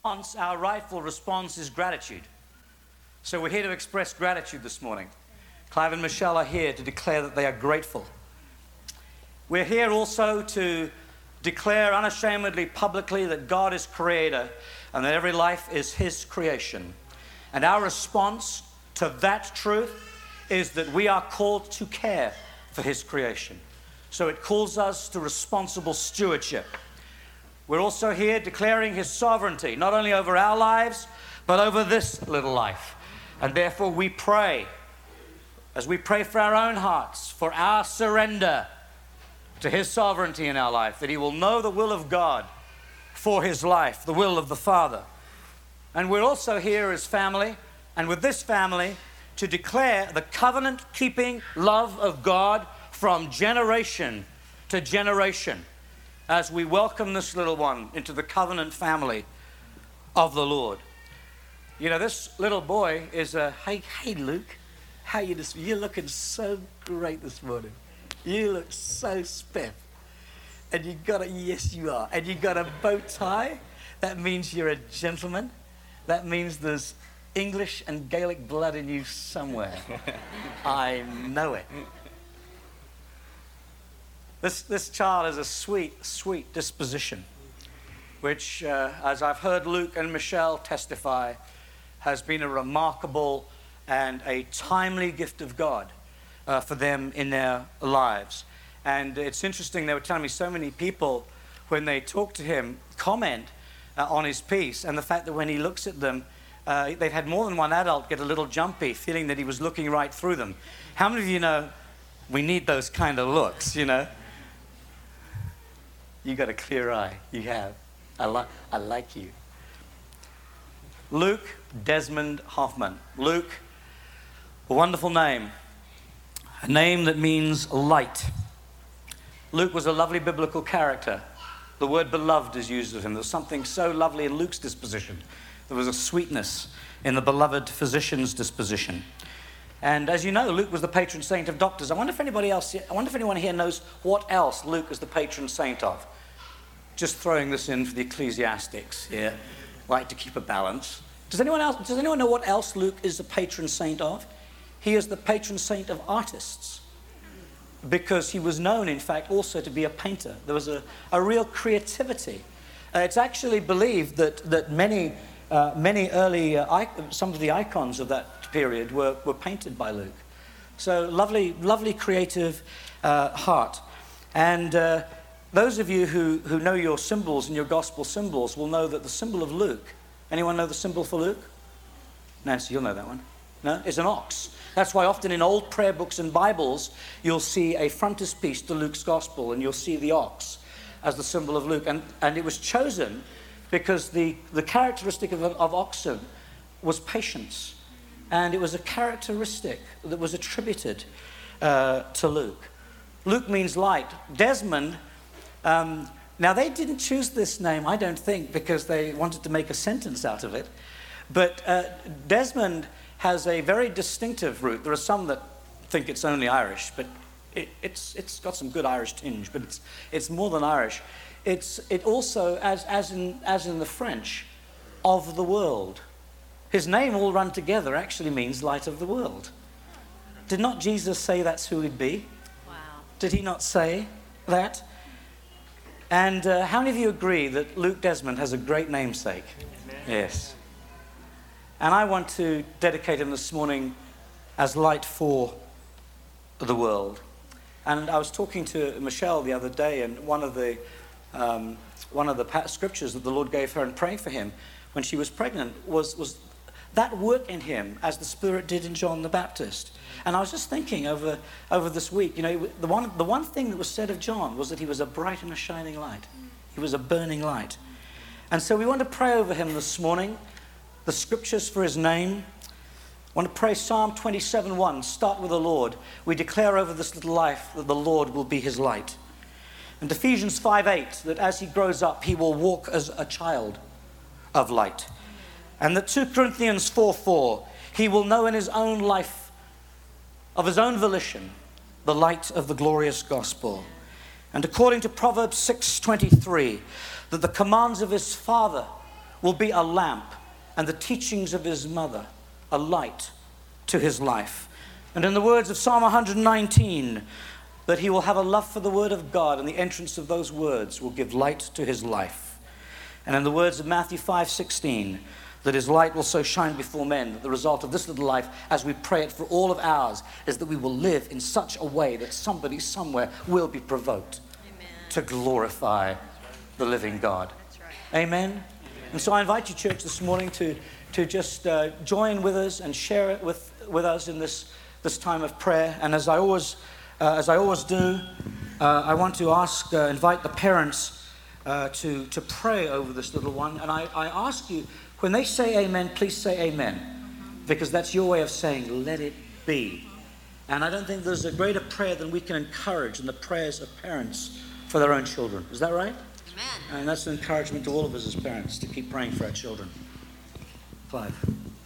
our rightful response is gratitude. So we're here to express gratitude this morning. Clive and Michelle are here to declare that they are grateful. We're here also to declare unashamedly, publicly, that God is creator and that every life is his creation. And our response to that truth is that we are called to care for his creation. So it calls us to responsible stewardship. We're also here declaring his sovereignty, not only over our lives, but over this little life. And therefore we pray, as we pray for our own hearts, for our surrender to his sovereignty in our life, that he will know the will of God for his life, the will of the Father. And we're also here as family, and with this family, to declare the covenant-keeping love of God from generation to generation, as we welcome this little one into the covenant family of the Lord. You know, this little boy is hey Luke, how you just, you're looking so great this morning. You look so spiff. And you got a, yes you are, and you got a bow tie. That means you're a gentleman. That means there's English and Gaelic blood in you somewhere. I know it. This child has a sweet, sweet disposition, which, as I've heard Luke and Michelle testify, has been a remarkable and a timely gift of God for them in their lives. And it's interesting, they were telling me so many people, when they talk to him, comment on his piece, and the fact that when he looks at them, they've had more than one adult get a little jumpy, feeling that he was looking right through them. How many of you know we need those kind of looks, you know? You got a clear eye. You have. I like you. Luke Desmond Hoffman. Luke, a wonderful name. A name that means light. Luke was a lovely biblical character. The word beloved is used of him. There's something so lovely in Luke's disposition. There was a sweetness in the beloved physician's disposition. And as you know, Luke was the patron saint of doctors. I wonder if anyone here knows what else Luke is the patron saint of. Just throwing this in for the ecclesiastics here. Like to keep a balance. Does anyone know what else Luke is the patron saint of? He is the patron saint of artists. Because he was known, in fact, also to be a painter. There was a real creativity. It's actually believed that many early, some of the icons of that period were painted by Luke. So lovely creative heart. And those of you who know your symbols and your gospel symbols will know that the symbol of Luke, anyone know the symbol for Luke? Nancy, you'll know that one. No? It's an ox. That's why often in old prayer books and Bibles, you'll see a frontispiece to Luke's gospel, and you'll see the ox as the symbol of Luke. And it was chosen because the characteristic of oxen was patience. And it was a characteristic that was attributed to Luke. Luke means light. Desmond, now they didn't choose this name, I don't think, because they wanted to make a sentence out of it. But Desmond has a very distinctive root. There are some that think it's only Irish, but it's got some good Irish tinge, but it's more than Irish. It also, as in the French, of the world. His name, all run together, actually means light of the world. Did not Jesus say that's who he'd be? Wow. Did he not say that? And how many of you agree that Luke Desmond has a great namesake? Amen. Yes. And I want to dedicate him this morning as light for the world. And I was talking to Michelle the other day, and one of the scriptures that the Lord gave her and praying for him when she was pregnant was that work in him as the Spirit did in John the Baptist. And I was just thinking over this week, you know, the one thing that was said of John was that he was a bright and a shining light. He was a burning light. And so we want to pray over him this morning, the scriptures for his name. I want to pray Psalm 27:1, start with the Lord. We declare over this little life that the Lord will be his light. And Ephesians 5:8, that as he grows up, he will walk as a child of light. And that 2 Corinthians 4:4, he will know in his own life, of his own volition, the light of the glorious gospel. And according to Proverbs 6:23, that the commands of his Father will be a lamp, and the teachings of his mother a light to his life. And in the words of Psalm 119, that he will have a love for the word of God, and the entrance of those words will give light to his life. And in the words of Matthew 5:16, that his light will so shine before men that the result of this little life, as we pray it for all of ours, is that we will live in such a way that somebody somewhere will be provoked to glorify the living God. Amen. And so I invite you, church, this morning to just join with us and share it with us in this time of prayer. And as I always do, I want to invite the parents to pray over this little one. And I ask you, when they say amen, please say amen, because that's your way of saying, let it be. And I don't think there's a greater prayer than we can encourage than the prayers of parents for their own children. Is that right? Amen. And that's an encouragement to all of us as parents to keep praying for our children. Clive.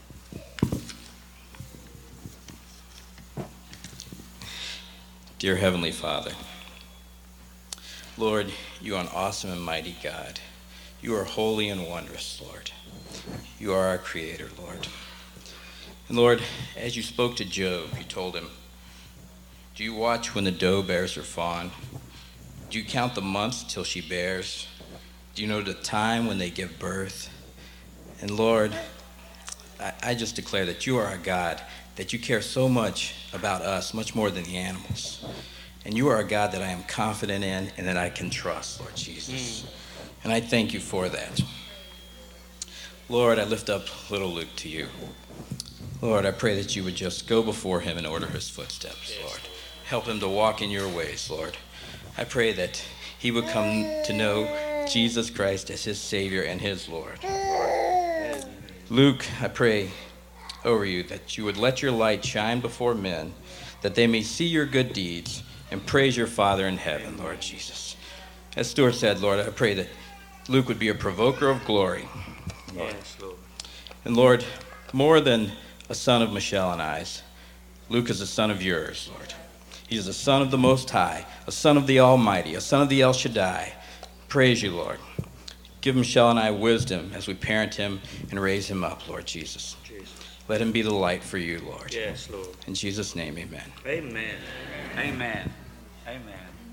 Dear Heavenly Father, Lord, you are an awesome and mighty God. You are holy and wondrous, Lord. You are our Creator, Lord. And Lord, as you spoke to Job, you told him, do you watch when the doe bears her fawn? Do you count the months till she bears? Do you know the time when they give birth? And Lord, I just declare that you are a God, that you care so much about us, much more than the animals. And you are a God that I am confident in and that I can trust, Lord Jesus. And I thank you for that. Lord, I lift up little Luke to you. Lord, I pray that you would just go before him and order his footsteps, Lord. Help him to walk in your ways, Lord. I pray that he would come to know Jesus Christ as his Savior and his Lord. Luke, I pray over you that you would let your light shine before men, that they may see your good deeds and praise your Father in heaven, Lord Jesus. As Stuart said, Lord, I pray that Luke would be a provoker of glory, Lord. Yes, Lord. And Lord, more than a son of Michelle and I's, Luke is a son of yours, Lord. He is a son of the Most High, a son of the Almighty, a son of the El Shaddai. Praise you, Lord. Give Michelle and I wisdom as we parent him and raise him up, Lord Jesus. Let him be the light for you, Lord. Yes, Lord. In Jesus' name, amen. Amen. Amen. Amen.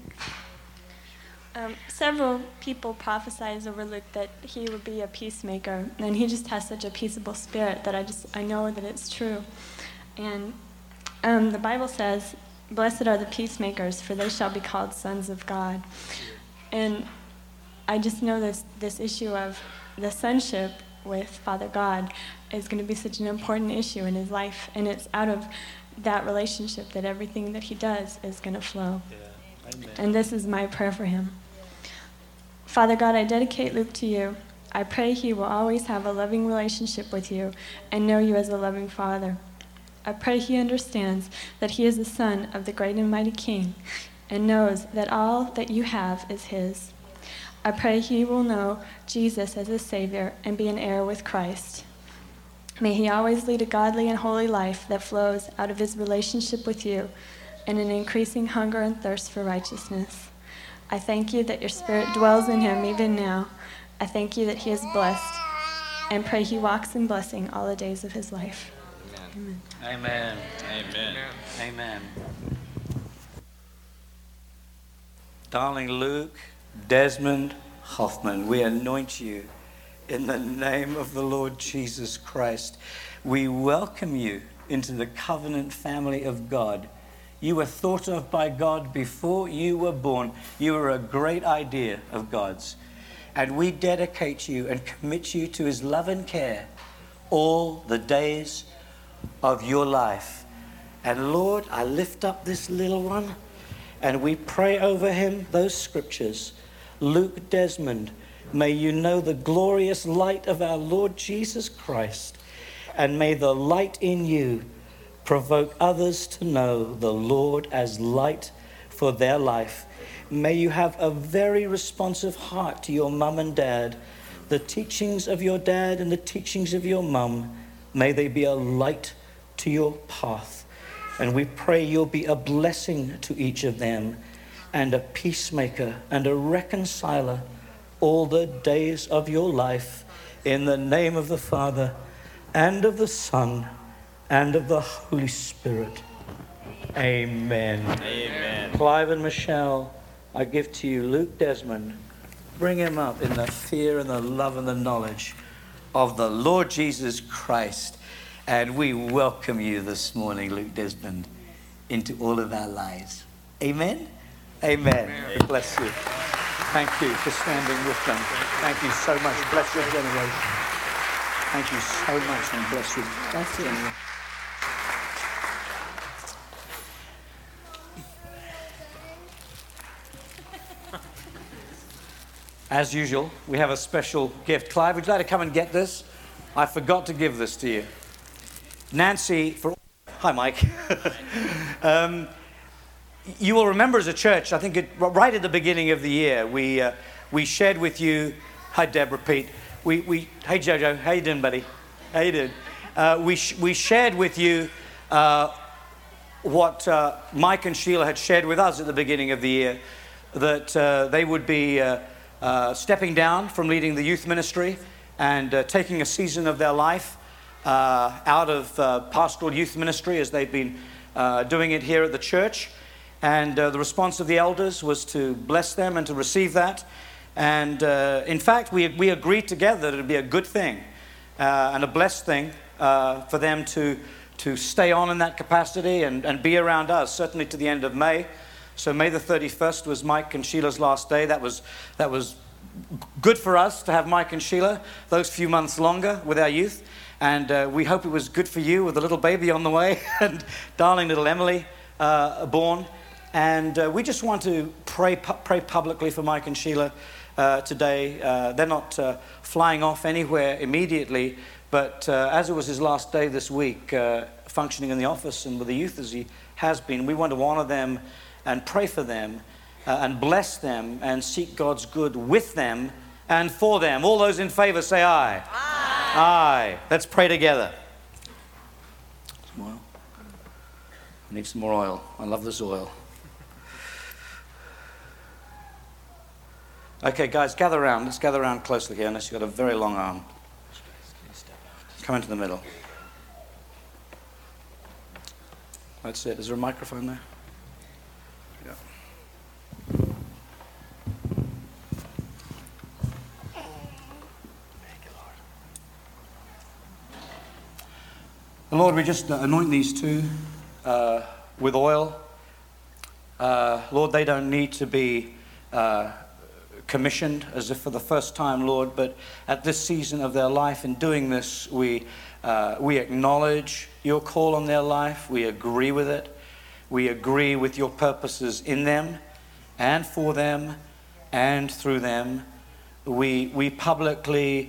Several people prophesied over Luke that he would be a peacemaker, and he just has such a peaceable spirit that I know that it's true. And the Bible says, blessed are the peacemakers, for they shall be called sons of God. And I just know this issue of the sonship with Father God is going to be such an important issue in his life, and it's out of that relationship that everything that he does is going to flow. Yeah. Amen. And this is my prayer for him. Father God, I dedicate Luke to you. I pray he will always have a loving relationship with you and know you as a loving Father. I pray he understands that he is the son of the great and mighty King and knows that all that you have is his. I pray he will know Jesus as his Savior and be an heir with Christ. May he always lead a godly and holy life that flows out of his relationship with you and an increasing hunger and thirst for righteousness. I thank you that your Spirit dwells in him even now. I thank you that he is blessed and pray he walks in blessing all the days of his life. Amen. Amen. Amen. Amen. Darling Luke Desmond Hoffman, we anoint you in the name of the Lord Jesus Christ. We welcome you into the covenant family of God. You were thought of by God before you were born. You were a great idea of God's. And we dedicate you and commit you to his love and care all the days of your life. And Lord, I lift up this little one and we pray over him those scriptures. Luke Desmond, may you know the glorious light of our Lord Jesus Christ, and may the light in you provoke others to know the Lord as light for their life. May you have a very responsive heart to your mum and dad. The teachings of your dad and the teachings of your mum, may they be a light to your path. And we pray you'll be a blessing to each of them and a peacemaker and a reconciler all the days of your life. In the name of the Father, and of the Son, and of the Holy Spirit. Amen. Amen. Clive and Michelle, I give to you Luke Desmond. Bring him up in the fear and the love and the knowledge of the Lord Jesus Christ. And we welcome you this morning, Luke Desmond, into all of our lives. Amen? Amen. God bless you. Thank you for standing with them. Thank you so much. Bless your generation. Thank you so much, and bless you. Bless you. As usual, we have a special gift. Clive, would you like to come and get this? I forgot to give this to you. Nancy, hi, Mike. You will remember as a church, I think right at the beginning of the year, we shared with you. Hi, Deborah, Pete. Hey, Jojo, how you doing, buddy? How you doing? We shared with you what Mike and Sheila had shared with us at the beginning of the year, that they would be stepping down from leading the youth ministry and taking a season of their life out of pastoral youth ministry as they've been doing it here at the church. And the response of the elders was to bless them and to receive that. And in fact, we agreed together that it would be a good thing and a blessed thing for them to stay on in that capacity and be around us, certainly to the end of May. So May the 31st was Mike and Sheila's last day. That was good for us to have Mike and Sheila those few months longer with our youth. And we hope it was good for you with a little baby on the way and darling little Emily born. And we just want to pray publicly for Mike and Sheila today. They're not flying off anywhere immediately, but as it was his last day this week, functioning in the office and with the youth as he has been, we want to honor them and pray for them and bless them and seek God's good with them and for them. All those in favor say aye. Aye. Aye. Let's pray together. Some oil. I need some more oil. I love this oil. Okay, guys, gather around. Let's gather around closely here, unless you've got a very long arm. Come into the middle. That's it. Is there a microphone there? Yeah. Thank you, Lord. Lord, we just anoint these two with oil. Lord, they don't need to be commissioned as if for the first time, Lord, but at this season of their life in doing this, we acknowledge your call on their life. We agree with it. We agree with your purposes in them and for them and through them. We publicly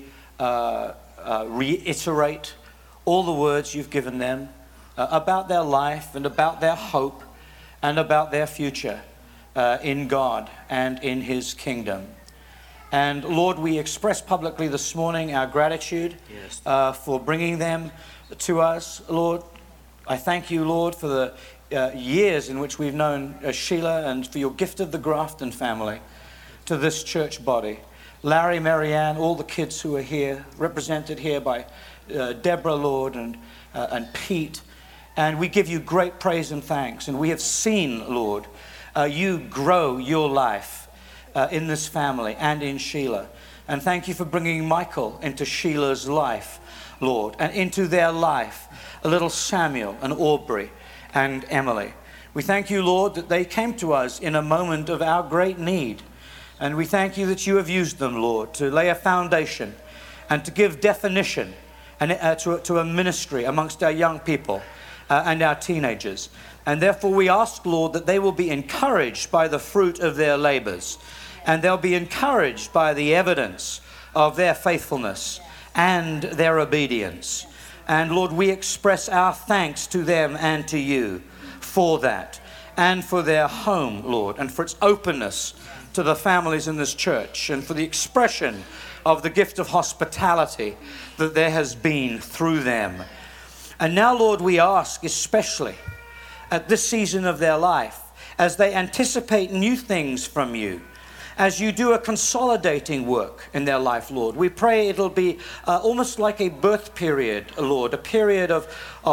reiterate all the words you've given them about their life and about their hope and about their future in God and in his kingdom. And Lord, we express publicly this morning our gratitude for bringing them to us. Lord, I thank you, Lord, for the years in which we've known Sheila and for your gift of the Grafton family to this church body. Larry, Marianne, all the kids who are here, represented here by Deborah, Lord, and Pete. And we give you great praise and thanks. And we have seen, Lord, you grow your life in this family and in Sheila. And thank you for bringing Michael into Sheila's life, Lord, and into their life, a little Samuel and Aubrey and Emily. We thank you, Lord, that they came to us in a moment of our great need. And we thank you that you have used them, Lord, to lay a foundation and to give definition and to a ministry amongst our young people and our teenagers. And therefore we ask, Lord, that they will be encouraged by the fruit of their labors. And they'll be encouraged by the evidence of their faithfulness and their obedience. And Lord, we express our thanks to them and to you for that. And for their home, Lord, and for its openness to the families in this church. And for the expression of the gift of hospitality that there has been through them. And now, Lord, we ask especially at this season of their life, as they anticipate new things from you, as you do a consolidating work in their life, Lord. We pray it'll be almost like a birth period, Lord, a period of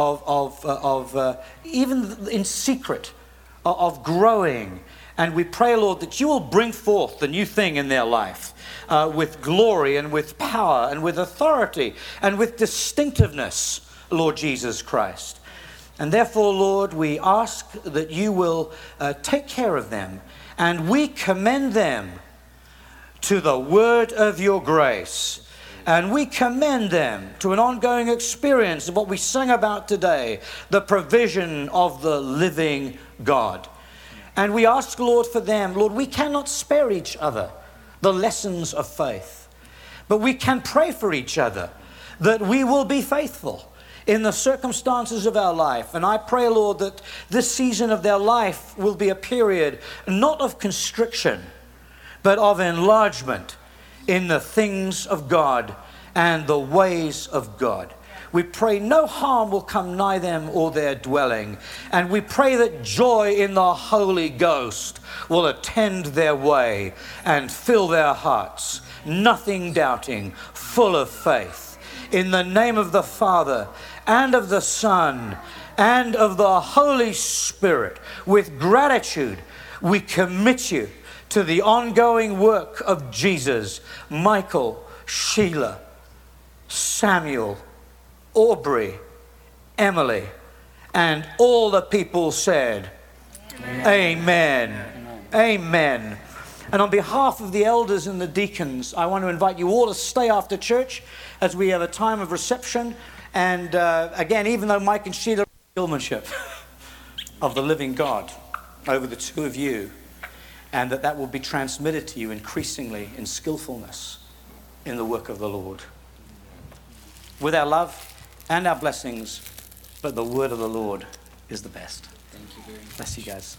even in secret, of growing. And we pray, Lord, that you will bring forth the new thing in their life with glory and with power and with authority and with distinctiveness, Lord Jesus Christ. And therefore, Lord, we ask that you will take care of them, and we commend them to the word of your grace. And we commend them to an ongoing experience of what we sang about today, the provision of the living God. And we ask, Lord, for them, Lord, we cannot spare each other the lessons of faith, but we can pray for each other that we will be faithful in the circumstances of our life. And I pray, Lord, that this season of their life will be a period not of constriction, but of enlargement in the things of God and the ways of God. We pray no harm will come nigh them or their dwelling. And we pray that joy in the Holy Ghost will attend their way and fill their hearts, nothing doubting, full of faith. In the name of the Father, and of the Son, and of the Holy Spirit, with gratitude, we commit you to the ongoing work of Jesus, Michael, Sheila, Samuel, Aubrey, Emily, and all the people said, Amen. Amen. And on behalf of the elders and the deacons, I want to invite you all to stay after church as we have a time of reception. And again, even though Mike and Sheila are showmanship of the living God over the two of you, and that will be transmitted to you increasingly in skillfulness in the work of the Lord. With our love and our blessings, but the word of the Lord is the best. Thank you very much. Bless you guys.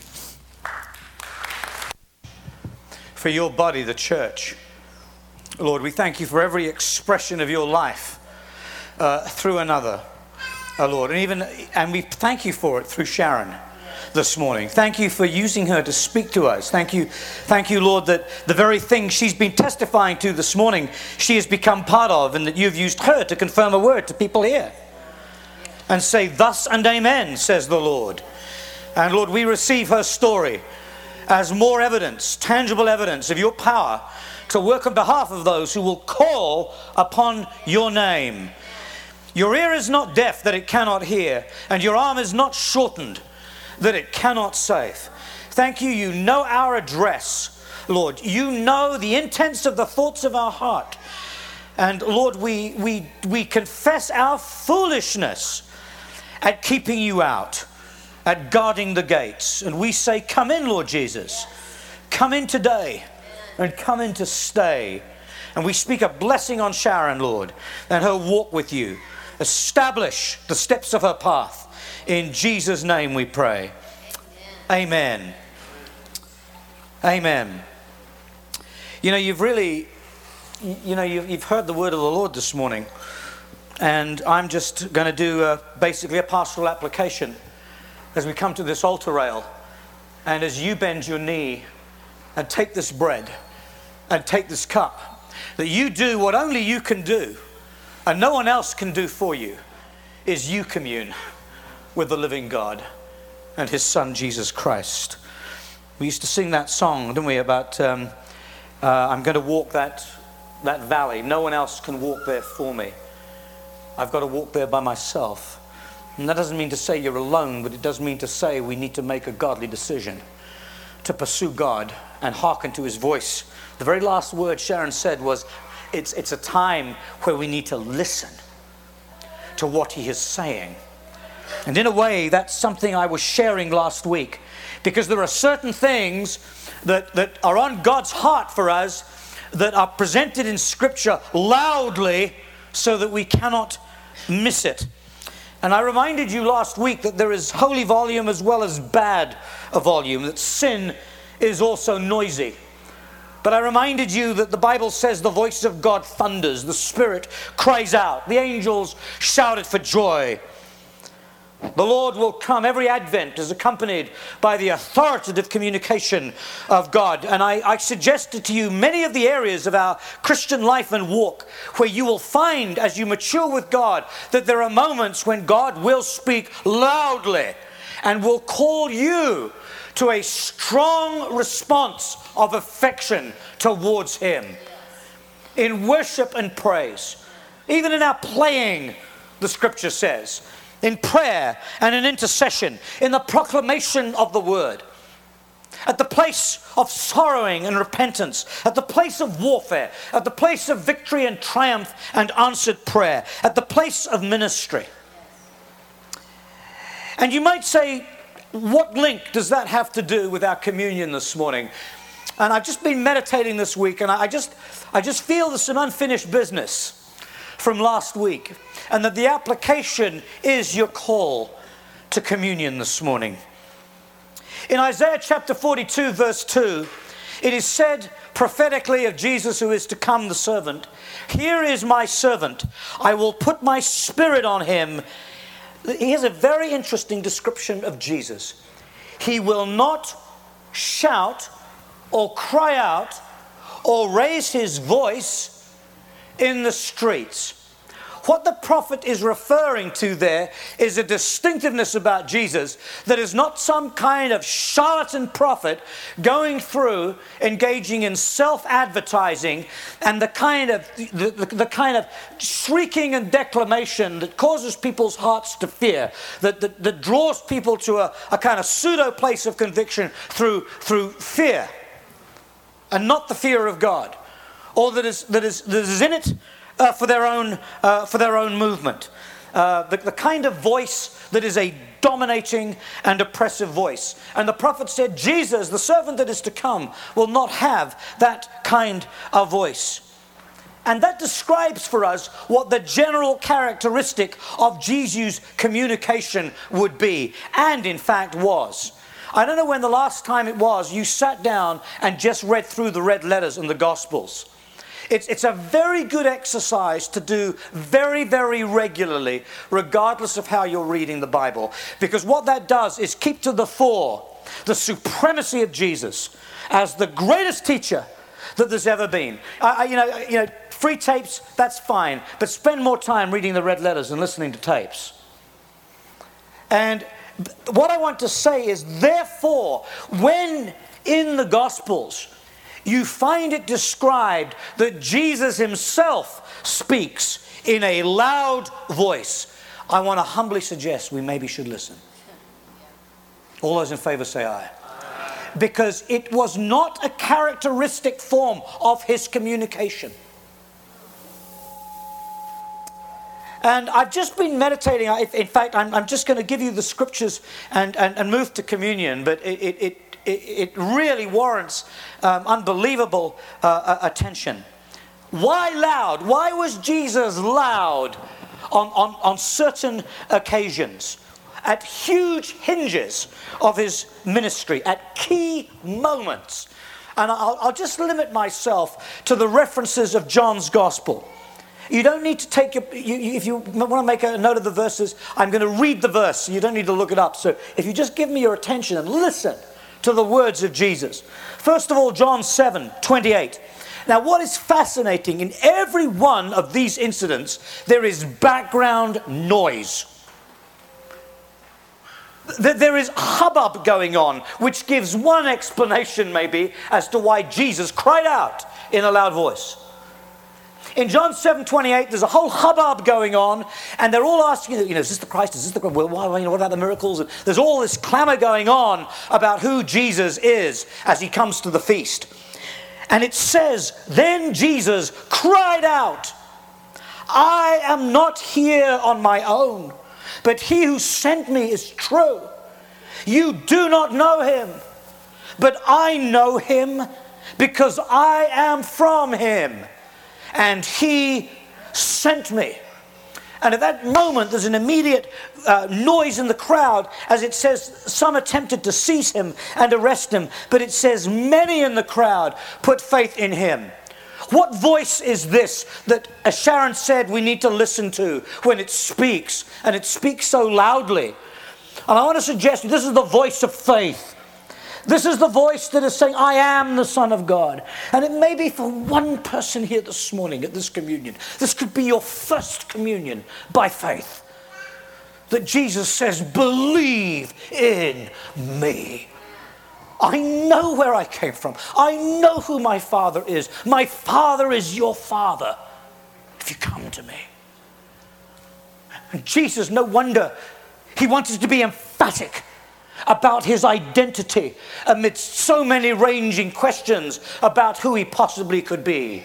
For your body, the church, Lord, we thank you for every expression of your life through another, Lord. And we thank you for it through Sharon this morning. Thank you for using her to speak to us. Thank you, Lord, that the very thing she's been testifying to this morning, she has become part of, and that you've used her to confirm a word to people here. And say, thus and amen, says the Lord. And Lord, we receive her story as more evidence, tangible evidence of your power to work on behalf of those who will call upon your name. Your ear is not deaf that it cannot hear, and your arm is not shortened that it cannot save. Thank you. You know our address, Lord. You know the intents of the thoughts of our heart. And Lord, we confess our foolishness at keeping you out, at guarding the gates. And we say, come in, Lord Jesus. Come in today and come in to stay. And we speak a blessing on Sharon, Lord, and her walk with you. Establish the steps of her path. In Jesus' name we pray. Amen. Amen. You know, you've heard the word of the Lord this morning. And I'm just going to do basically a pastoral application as we come to this altar rail. And as you bend your knee and take this bread and take this cup, that you do what only you can do and no one else can do for you, is you commune with the living God and his Son, Jesus Christ. We used to sing that song, didn't we, about I'm going to walk that valley. No one else can walk there for me. I've got to walk there by myself. And that doesn't mean to say you're alone, but it does mean to say we need to make a godly decision to pursue God and hearken to his voice. The very last word Sharon said was, it's a time where we need to listen to what he is saying. And in a way, that's something I was sharing last week, because there are certain things that are on God's heart for us that are presented in Scripture loudly so that we cannot miss it. And I reminded you last week that there is holy volume as well as bad volume, that sin is also noisy. But I reminded you that the Bible says the voice of God thunders, the Spirit cries out, the angels shouted for joy. The Lord will come. Every Advent is accompanied by the authoritative communication of God. And I suggested to you many of the areas of our Christian life and walk where you will find, as you mature with God, that there are moments when God will speak loudly and will call you to a strong response of affection towards Him. In worship and praise. Even in our playing, the Scripture says. In prayer and in intercession, in the proclamation of the word, at the place of sorrowing and repentance, at the place of warfare, at the place of victory and triumph and answered prayer, at the place of ministry. And you might say, what link does that have to do with our communion this morning? And I've just been meditating this week, and I just feel there's some unfinished business from last week, and that the application is your call to communion this morning. In Isaiah chapter 42 verse 2, it is said prophetically of Jesus who is to come, the servant, "Here is my servant, I will put my spirit on him." Here's a very interesting description of Jesus. He will not shout or cry out or raise his voice in the streets. What the prophet is referring to there is a distinctiveness about Jesus that is not some kind of charlatan prophet going through engaging in self-advertising and the kind of shrieking and declamation that causes people's hearts to fear, that draws people to a kind of pseudo place of conviction through fear and not the fear of God, or that is in it for their own movement. The kind of voice that is a dominating and oppressive voice. And the prophet said, Jesus, the servant that is to come, will not have that kind of voice. And that describes for us what the general characteristic of Jesus' communication would be, and in fact was. I don't know when the last time it was you sat down and just read through the red letters in the Gospels. It's a very good exercise to do very, very regularly, regardless of how you're reading the Bible. Because what that does is keep to the fore the supremacy of Jesus as the greatest teacher that there's ever been. Free tapes, that's fine. But spend more time reading the red letters and listening to tapes. And what I want to say is, therefore, when in the Gospels you find it described that Jesus himself speaks in a loud voice, I want to humbly suggest we maybe should listen. All those in favor say aye. Because it was not a characteristic form of his communication. And I've just been meditating. In fact, I'm just going to give you the scriptures and move to communion, but it really warrants unbelievable attention. Why loud? Why was Jesus loud on certain occasions? At huge hinges of his ministry, at key moments. And I'll just limit myself to the references of John's Gospel. You don't need to take if you want to make a note of the verses, I'm going to read the verse, so you don't need to look it up. So if you just give me your attention and listen to the words of Jesus. First of all, John 7:28. Now, what is fascinating, in every one of these incidents, there is background noise. There is hubbub going on, which gives one explanation maybe as to why Jesus cried out in a loud voice. In John 7:28, there's a whole hubbub going on, and they're all asking, is this the Christ? Is this the Christ? Well, what about the miracles? And there's all this clamor going on about who Jesus is as he comes to the feast. And it says, then Jesus cried out, I am not here on my own, but he who sent me is true. You do not know him, but I know him because I am from him. And he sent me. And at that moment, there's an immediate noise in the crowd, as it says some attempted to seize him and arrest him. But it says many in the crowd put faith in him. What voice is this that, as Sharon said, we need to listen to when it speaks? And it speaks so loudly And I want to suggest to you, this is the voice of faith. This is the voice that is saying, I am the Son of God. And it may be for one person here this morning at this communion. This could be your first communion by faith. That Jesus says, believe in me. I know where I came from. I know who my Father is. My Father is your Father if you come to me. And Jesus, no wonder, he wanted to be emphatic about his identity amidst so many ranging questions about who he possibly could be.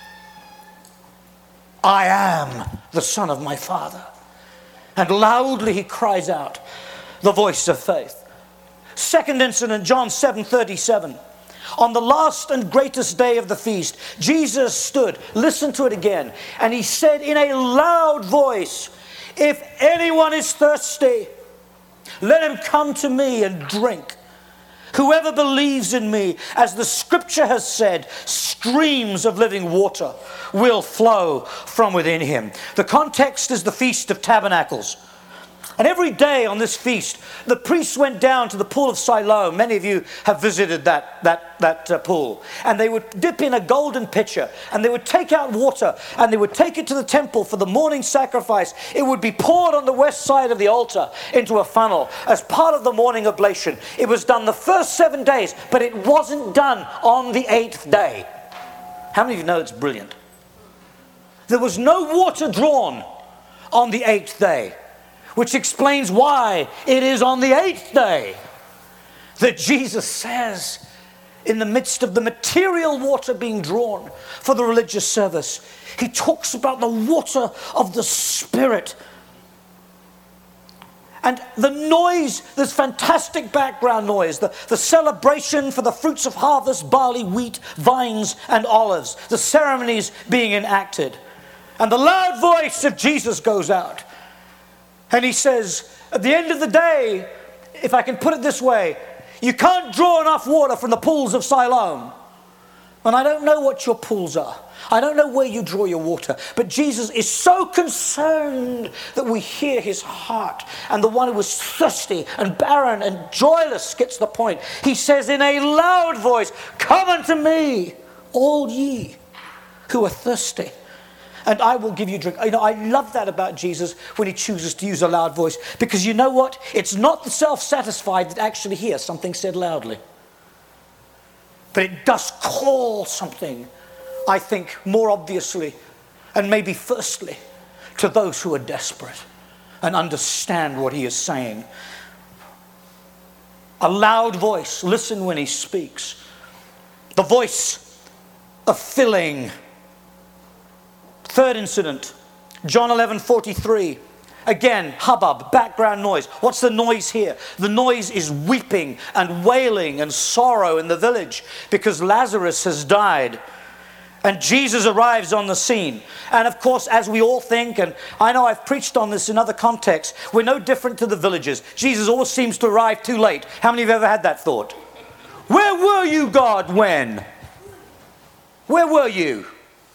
I am the Son of my Father. And loudly he cries out, the voice of faith. Second incident, John 7:37. On the last and greatest day of the feast, Jesus stood, listen to it again, and he said in a loud voice, if anyone is thirsty, let him come to me and drink. Whoever believes in me, as the scripture has said, streams of living water will flow from within him. The context is the Feast of Tabernacles. And every day on this feast, the priests went down to the pool of Siloam. Many of you have visited that pool. And they would dip in a golden pitcher, and they would take out water, and they would take it to the temple for the morning sacrifice. It would be poured on the west side of the altar into a funnel as part of the morning oblation. It was done the first 7 days, but it wasn't done on the 8th day. How many of you know it's brilliant? There was no water drawn on the 8th day. Which explains why it is on the 8th day that Jesus says, in the midst of the material water being drawn for the religious service, he talks about the water of the Spirit. And the noise, this fantastic background noise, the celebration for the fruits of harvest, barley, wheat, vines, and olives, the ceremonies being enacted. And the loud voice of Jesus goes out. And he says, at the end of the day, if I can put it this way, you can't draw enough water from the pools of Siloam. And I don't know what your pools are. I don't know where you draw your water. But Jesus is so concerned that we hear his heart. And the one who is thirsty and barren and joyless gets the point. He says in a loud voice, come unto me, all ye who are thirsty, and I will give you drink. You know, I love that about Jesus when he chooses to use a loud voice. Because you know what? It's not the self-satisfied that actually hear something said loudly. But it does call something, I think, more obviously, and maybe firstly, to those who are desperate and understand what he is saying. A loud voice. Listen when he speaks. The voice of filling. Third incident, John 11:43. Again, hubbub, background noise. What's the noise here? The noise is weeping and wailing and sorrow in the village because Lazarus has died. And Jesus arrives on the scene. And of course, as we all think, and I know I've preached on this in other contexts, we're no different to the villagers. Jesus always seems to arrive too late. How many of you have ever had that thought? Where were you, God, when? Where were you?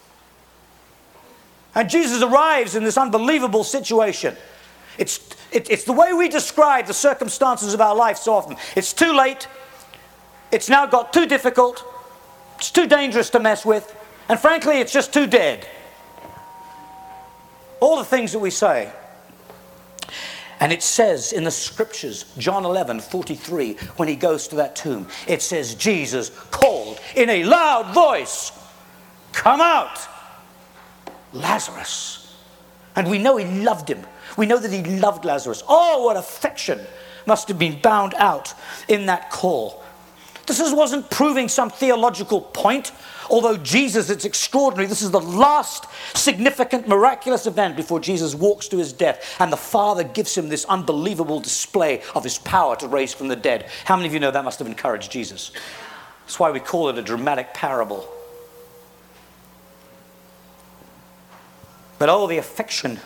And Jesus arrives in this unbelievable situation. It's the way we describe the circumstances of our life so often. It's too late. It's now got too difficult. It's too dangerous to mess with. And frankly, it's just too dead. All the things that we say. And it says in the scriptures, John 11:43, when he goes to that tomb, it says Jesus called in a loud voice, come out, Lazarus. And we know he loved him. We know that he loved Lazarus. Oh, what affection must have been bound out in that call. This wasn't proving some theological point. Although Jesus, it's extraordinary. This is the last significant, miraculous event before Jesus walks to his death. And the Father gives him this unbelievable display of his power to raise from the dead. How many of you know that must have encouraged Jesus? That's why we call it a dramatic parable. But oh, the affection.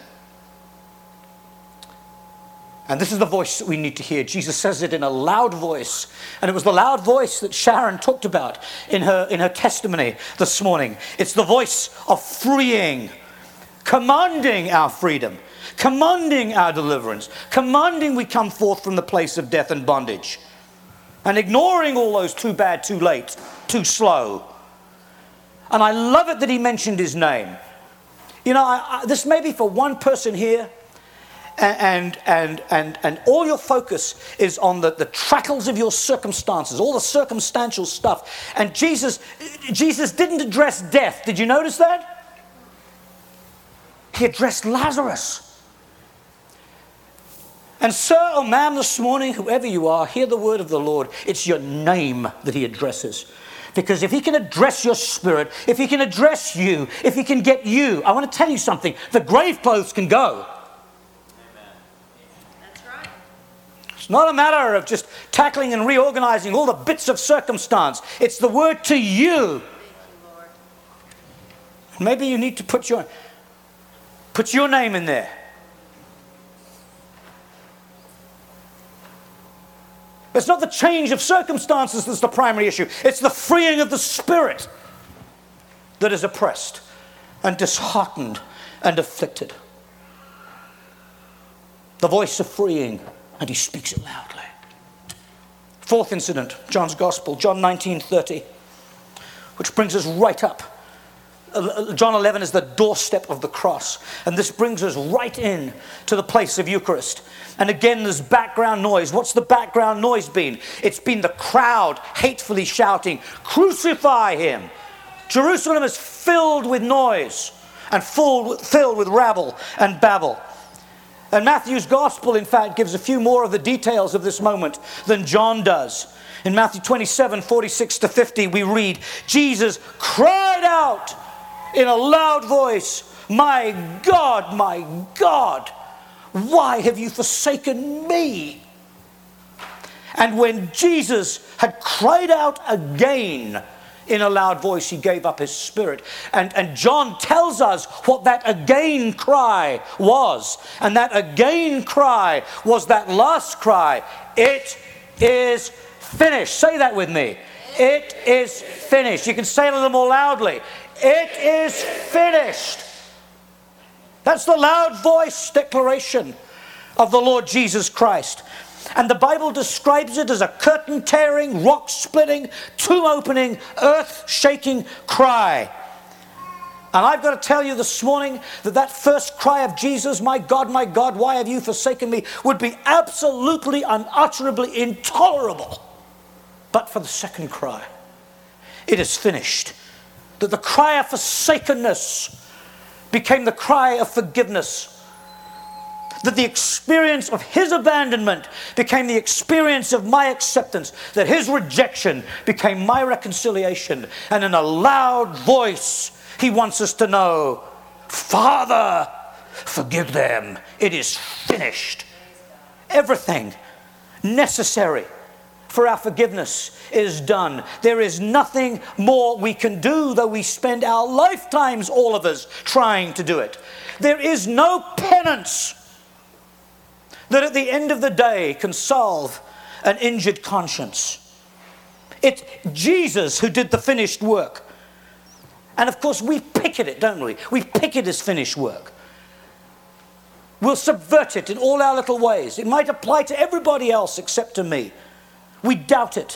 And this is the voice that we need to hear. Jesus says it in a loud voice. And it was the loud voice that Sharon talked about in her testimony this morning. It's the voice of freeing, commanding our freedom, commanding our deliverance, commanding we come forth from the place of death and bondage, and ignoring all those too bad, too late, too slow. And I love it that he mentioned his name. You know, this may be for one person here, and all your focus is on the trackles of your circumstances, all the circumstantial stuff. And Jesus didn't address death. Did you notice that? He addressed Lazarus. And sir or ma'am this morning, whoever you are, hear the word of the Lord. It's your name that he addresses. Because if he can address your spirit, if he can address you, if he can get you, I want to tell you something, the grave clothes can go. Amen. That's right. It's not a matter of just tackling and reorganizing all the bits of circumstance. It's the word to you. Thank you, Lord. Maybe you need to put your name in there. It's not the change of circumstances that's the primary issue. It's the freeing of the spirit that is oppressed and disheartened and afflicted. The voice of freeing, and he speaks it loudly. Fourth incident, John's Gospel, John 19:30, which brings us right up. John 11 is the doorstep of the cross, and this brings us right in to the place of Eucharist. And again, there's background noise. What's the background noise been? It's been the crowd hatefully shouting, "Crucify him!" Jerusalem is filled with noise and filled with rabble and babble. And Matthew's Gospel, in fact, gives a few more of the details of this moment than John does. In Matthew 27:46-50, we read, Jesus cried out in a loud voice, my God, why have you forsaken me?" And when Jesus had cried out again in a loud voice, he gave up his spirit. And John tells us what that again cry was. And that again cry was that last cry, "It is finished." Say that with me. It is finished. You can say it a little more loudly. It is finished. That's the loud voice declaration of the Lord Jesus Christ. And the Bible describes it as a curtain-tearing, rock-splitting, tomb-opening, earth-shaking cry. And I've got to tell you this morning that first cry of Jesus, my God, why have you forsaken me?" would be absolutely, unutterably intolerable. But for the second cry, "It is finished." That the cry of forsakenness became the cry of forgiveness. That the experience of his abandonment became the experience of my acceptance. That his rejection became my reconciliation. And in a loud voice, he wants us to know, "Father, forgive them. It is finished." Everything necessary for our forgiveness is done. There is nothing more we can do, though we spend our lifetimes, all of us, trying to do it. There is no penance that at the end of the day can solve an injured conscience. It's Jesus who did the finished work. And of course we pick at it, don't we? We pick at his finished work. We'll subvert it in all our little ways. It might apply to everybody else except to me. We doubt it.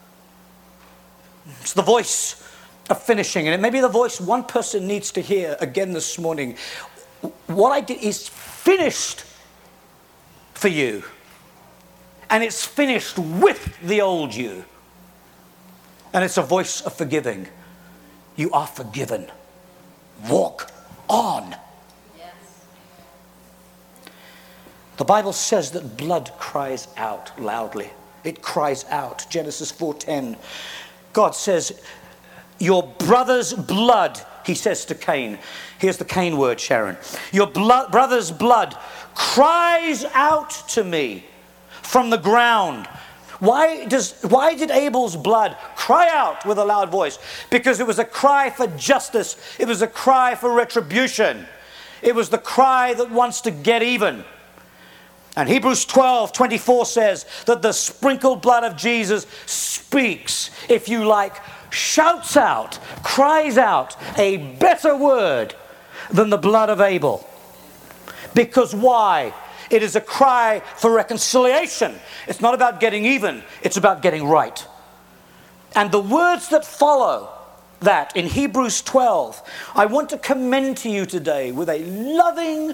It's the voice of finishing, and it may be the voice one person needs to hear again this morning. What I did is finished for you, and it's finished with the old you. And it's a voice of forgiving. You are forgiven. Walk on. Yes. The Bible says that blood cries out loudly. It cries out. Genesis 4:10. God says, "Your brother's blood," he says to Cain. Here's the Cain word, Sharon. "Your brother's blood cries out to me from the ground." Why did Abel's blood cry out with a loud voice? Because it was a cry for justice. It was a cry for retribution. It was the cry that wants to get even. And Hebrews 12:24 says that the sprinkled blood of Jesus speaks, if you like, shouts out, cries out a better word than the blood of Abel. Because why? It is a cry for reconciliation. It's not about getting even, it's about getting right. And the words that follow that in Hebrews 12, I want to commend to you today with a loving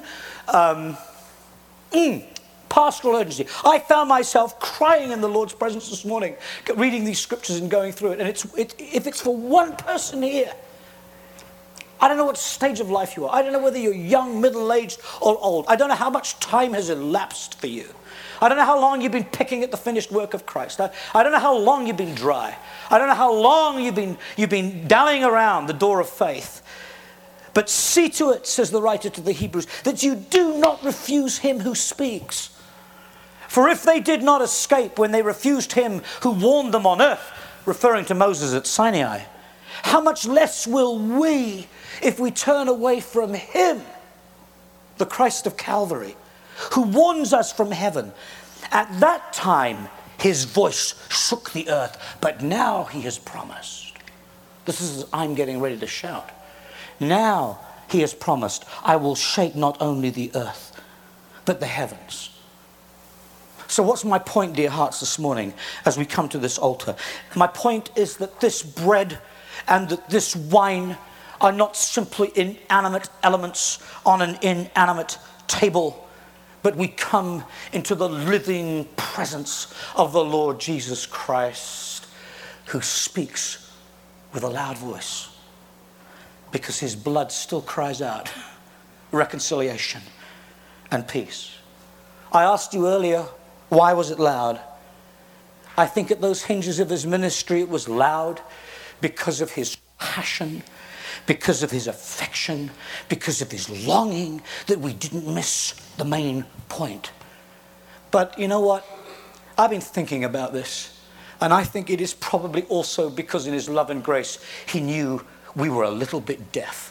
pastoral urgency. I found myself crying in the Lord's presence this morning, reading these scriptures and going through it. And if it's for one person here, I don't know what stage of life you are. I don't know whether you're young, middle-aged, or old. I don't know how much time has elapsed for you. I don't know how long you've been picking at the finished work of Christ. I don't know how long you've been dry. I don't know how long you've been dallying around the door of faith. But see to it, says the writer to the Hebrews, that you do not refuse him who speaks. For if they did not escape when they refused him who warned them on earth, referring to Moses at Sinai, how much less will we if we turn away from him, the Christ of Calvary, who warns us from heaven? At that time, his voice shook the earth, but now he has promised. This is, I'm getting ready to shout. Now he has promised, I will shake not only the earth, but the heavens. So what's my point, dear hearts, this morning as we come to this altar? My point is that this bread and that this wine are not simply inanimate elements on an inanimate table, but we come into the living presence of the Lord Jesus Christ, who speaks with a loud voice, because his blood still cries out reconciliation and peace. I asked you earlier, why was it loud? I think at those hinges of his ministry it was loud because of his passion, because of his affection, because of his longing, that we didn't miss the main point. But you know what? I've been thinking about this, and I think it is probably also because in his love and grace he knew we were a little bit deaf.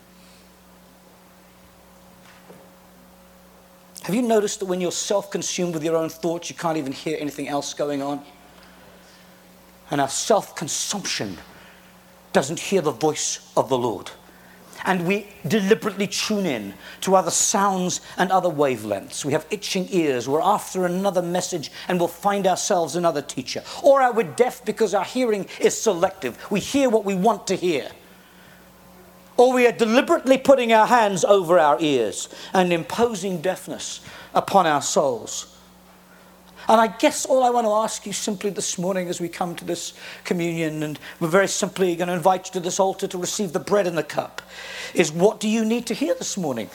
Have you noticed that when you're self-consumed with your own thoughts, you can't even hear anything else going on? And our self-consumption doesn't hear the voice of the Lord. And we deliberately tune in to other sounds and other wavelengths. We have itching ears. We're after another message and we'll find ourselves another teacher. Or we're deaf because our hearing is selective. We hear what we want to hear. Or we are deliberately putting our hands over our ears and imposing deafness upon our souls. And I guess all I want to ask you simply this morning as we come to this communion, and we're very simply going to invite you to this altar to receive the bread and the cup, is what do you need to hear this morning?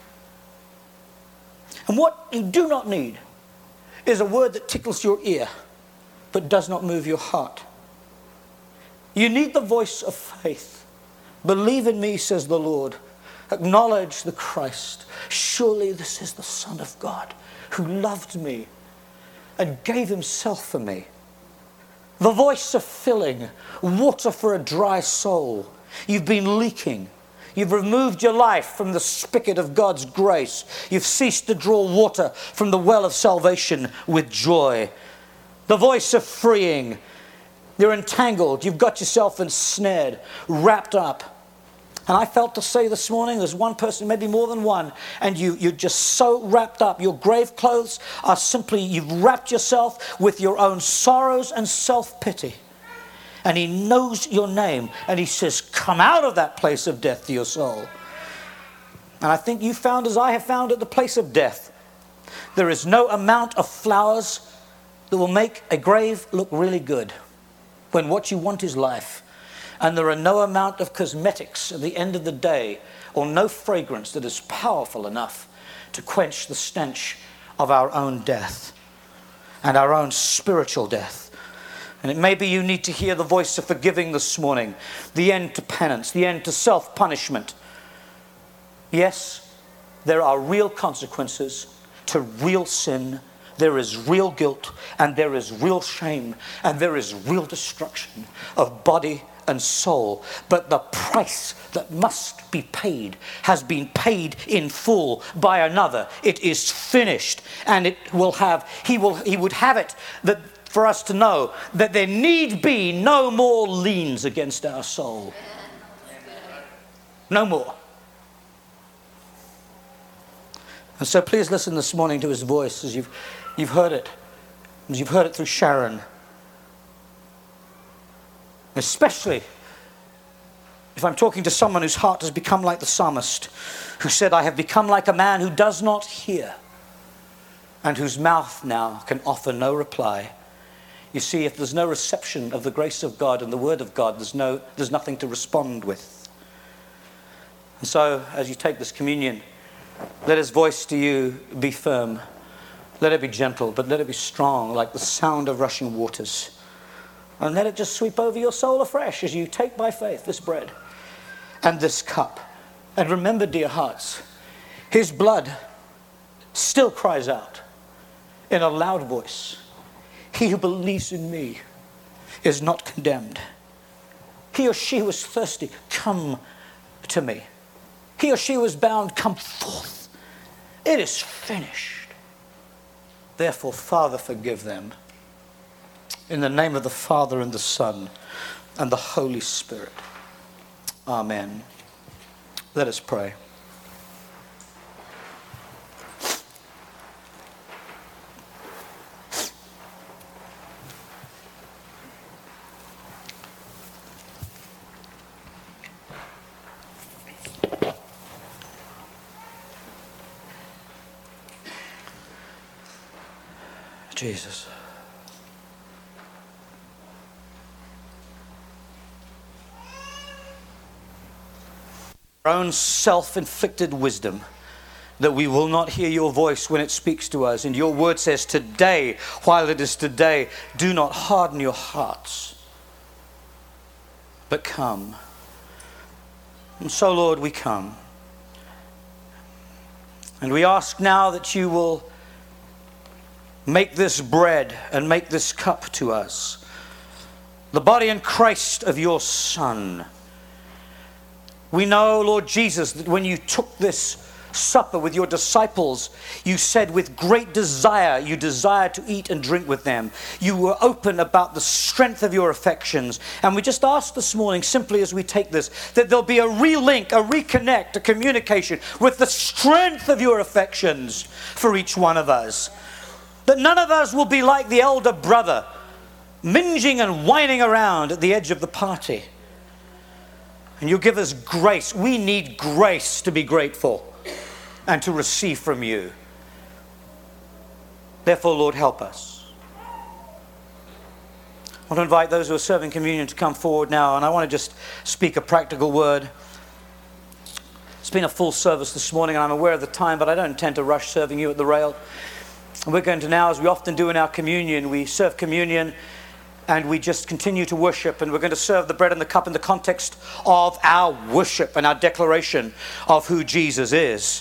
And what you do not need is a word that tickles your ear but does not move your heart. You need the voice of faith. Believe in me, says the Lord. Acknowledge the Christ. Surely this is the Son of God who loved me and gave himself for me. The voice of filling, water for a dry soul. You've been leaking. You've removed your life from the spigot of God's grace. You've ceased to draw water from the well of salvation with joy. The voice of freeing. You're entangled. You've got yourself ensnared, wrapped up. And I felt to say this morning, there's one person, maybe more than one, and you're just so wrapped up. Your grave clothes are simply, you've wrapped yourself with your own sorrows and self-pity. And he knows your name, and he says, come out of that place of death to your soul. And I think you found, as I have found, at the place of death, there is no amount of flowers that will make a grave look really good when what you want is life. And there are no amount of cosmetics at the end of the day, or no fragrance that is powerful enough to quench the stench of our own death and our own spiritual death. And it may be you need to hear the voice of forgiving this morning, the end to penance, the end to self-punishment. Yes, there are real consequences to real sin. There is real guilt, and there is real shame, and there is real destruction of body and soul. But the price that must be paid has been paid in full by another. It is finished, and it will have, he would have it that for us to know that there need be no more liens against our soul. No more. And so please listen this morning to his voice as you've heard it. As you've heard it through Sharon. Especially if I'm talking to someone whose heart has become like the psalmist, who said, I have become like a man who does not hear, and whose mouth now can offer no reply. You see, if there's no reception of the grace of God and the word of God, there's nothing to respond with. And so, as you take this communion, let his voice to you be firm. Let it be gentle, but let it be strong, like the sound of rushing waters. And let it just sweep over your soul afresh as you take by faith this bread and this cup. And remember, dear hearts, his blood still cries out in a loud voice, he who believes in me is not condemned. He or she was thirsty, come to me. He or she was bound, come forth. It is finished. Therefore, Father, forgive them. In the name of the Father and the Son and the Holy Spirit. Amen. Let us pray. Jesus. Our own self-inflicted wisdom that we will not hear your voice when it speaks to us. And your word says, today, while it is today, do not harden your hearts, but come. And so, Lord, we come. And we ask now that you will make this bread and make this cup to us, the body and Christ of your Son. We know, Lord Jesus, that when you took this supper with your disciples, you said with great desire, you desired to eat and drink with them. You were open about the strength of your affections. And we just ask this morning, simply as we take this, that there'll be a relink, a reconnect, a communication with the strength of your affections for each one of us. That none of us will be like the elder brother, minging and whining around at the edge of the party. And you'll give us grace. We need grace to be grateful and to receive from you. Therefore, Lord, help us. I want to invite those who are serving communion to come forward now, and I want to just speak a practical word. It's been a full service this morning, and I'm aware of the time, but I don't intend to rush serving you at the rail. And we're going to now, as we often do in our communion, we serve communion and we just continue to worship, and we're going to serve the bread and the cup in the context of our worship and our declaration of who Jesus is.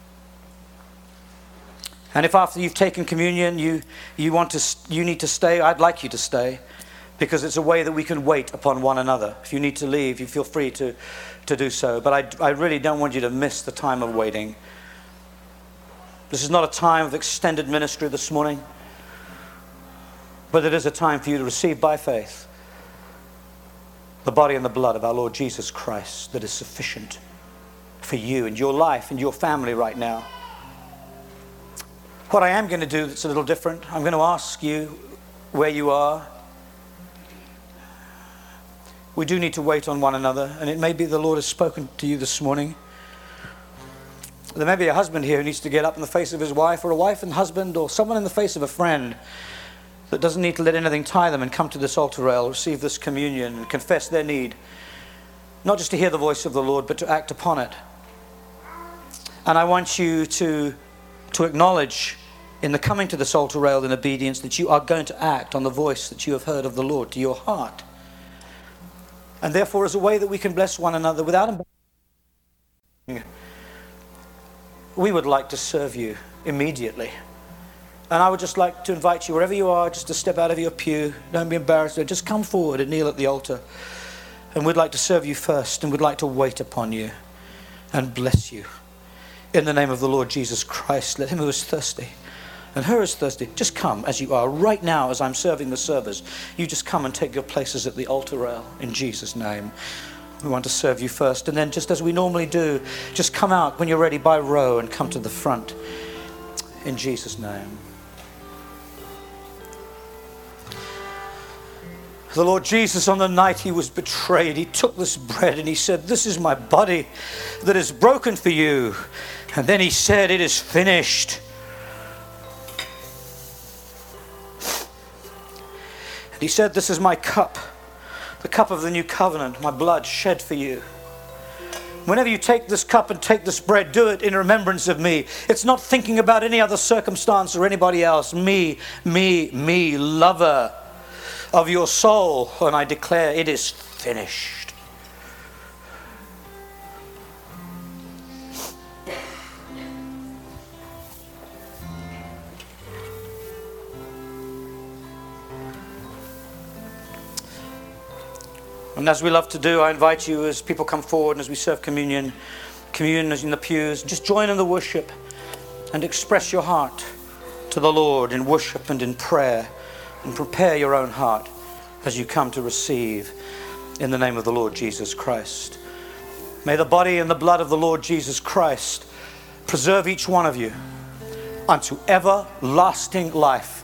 And if after you've taken communion you need to stay, I'd like you to stay, because it's a way that we can wait upon one another. If you need to leave, you feel free to do so. But I really don't want you to miss the time of waiting. This is not a time of extended ministry this morning, but it is a time for you to receive by faith the body and the blood of our Lord Jesus Christ that is sufficient for you and your life and your family right now. What I am going to do that's a little different, I'm going to ask you where you are. We do need to wait on one another, and it may be the Lord has spoken to you this morning. There may be a husband here who needs to get up in the face of his wife, or a wife and husband, or someone in the face of a friend that doesn't need to let anything tie them and come to this altar rail, receive this communion and confess their need, not just to hear the voice of the Lord, but to act upon it. And I want you to acknowledge in the coming to this altar rail in obedience that you are going to act on the voice that you have heard of the Lord to your heart. And therefore, as a way that we can bless one another without embarrassing, we would like to serve you immediately. And I would just like to invite you, wherever you are, just to step out of your pew. Don't be embarrassed. Just come forward and kneel at the altar. And we'd like to serve you first, and we'd like to wait upon you and bless you. In the name of the Lord Jesus Christ, let him who is thirsty and her is thirsty, just come as you are right now as I'm serving the service. You just come and take your places at the altar rail in Jesus' name. We want to serve you first. And then, just as we normally do, just come out when you're ready by row and come to the front. In Jesus' name. The Lord Jesus, on the night he was betrayed, he took this bread and he said, "This is my body that is broken for you." And then he said, "It is finished." And he said, "This is my cup, the cup of the new covenant, my blood shed for you." Whenever you take this cup and take this bread, do it in remembrance of me. It's not thinking about any other circumstance or anybody else. Me, lover of your soul. And I declare it is finished. And as we love to do, I invite you, as people come forward and as we serve communion is in the pews, just join in the worship and express your heart to the Lord in worship and in prayer, and prepare your own heart as you come to receive in the name of the Lord Jesus Christ. May the body and the blood of the Lord Jesus Christ preserve each one of you unto everlasting life.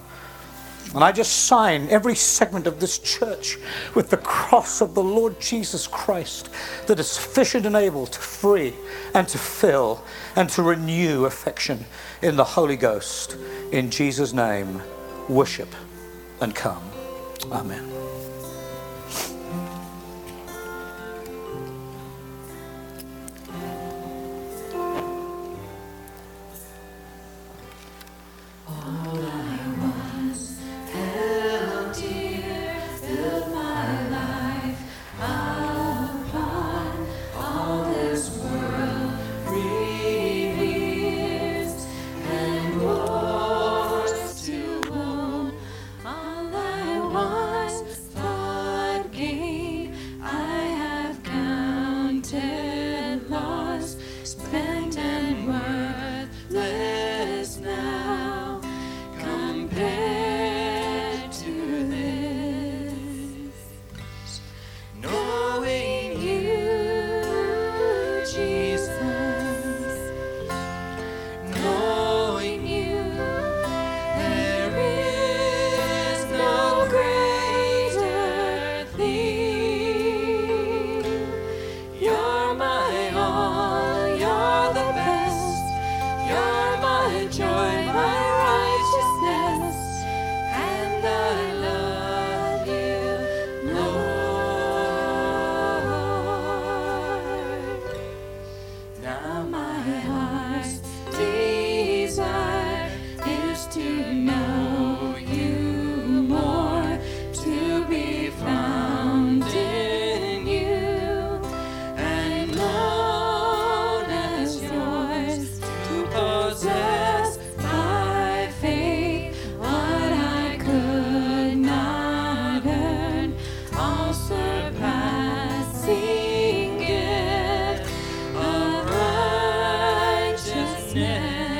And I just sign every segment of this church with the cross of the Lord Jesus Christ, that is sufficient and able to free and to fill and to renew affection in the Holy Ghost. In Jesus' name, worship and come. Amen. Surpassing gift of righteousness.